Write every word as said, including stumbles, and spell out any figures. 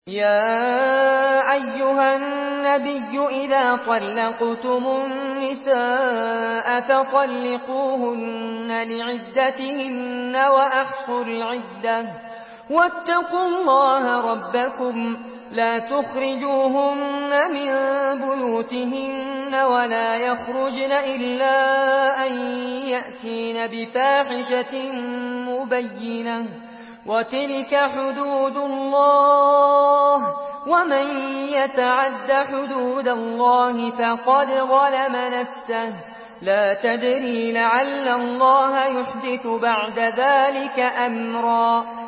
يا أيها النبي إذا طلقتم النساء فطلقوهن لعدتهن وأحصوا العدة واتقوا الله ربكم لا تخرجوهن من بيوتهن ولا يخرجن إلا أن يأتين بفاحشة مبينة وتلك حدود الله ومن يتعد حدود الله فقد ظلم نفسه لا تدري لعل الله يحدث بعد ذلك أمرا